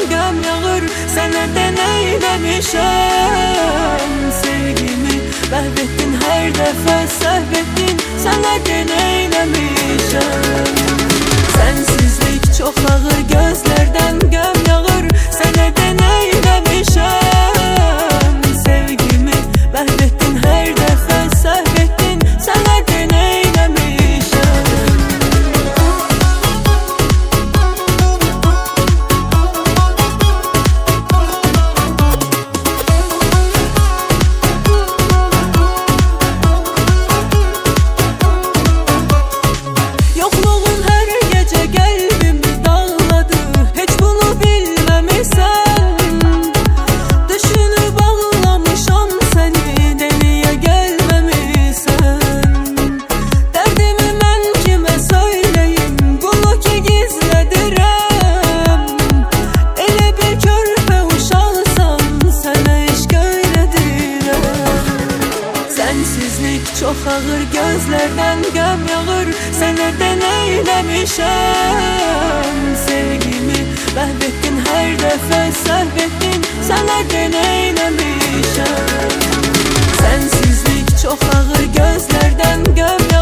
göm yağır, sənədən eyləmişəm. Sevgimi məhv etdin, hər dəfə səhv etdin, sənədən eyləmişəm. Sensizlik çox ağır, gözlərdən göm yağır, sənədən eyləmişəm. Sevgimi məhv etdin, hər dəfə səhv etdin, sənədən eyləmişəm. Yoxluğun hər gecə qəlbimi dağladı, heç bunu bilməmisən. Düşünüb ağlamışam səni, deliyə gəlməmisən. Dərdimi mən kimə söyləyim, bunu ki gizlədirəm. Elə bir körpə uşaqsan, sənə eşq öyrədirəm. Sensizlik çox ağır, gözlərdən göm yağır, sənədən eyləmişəm. Sevgimi məhv etdin, hər dəfə səhv etdin, sənədən eyləmişəm. Sensizlik çox ağır, gözlərdən göm yağır.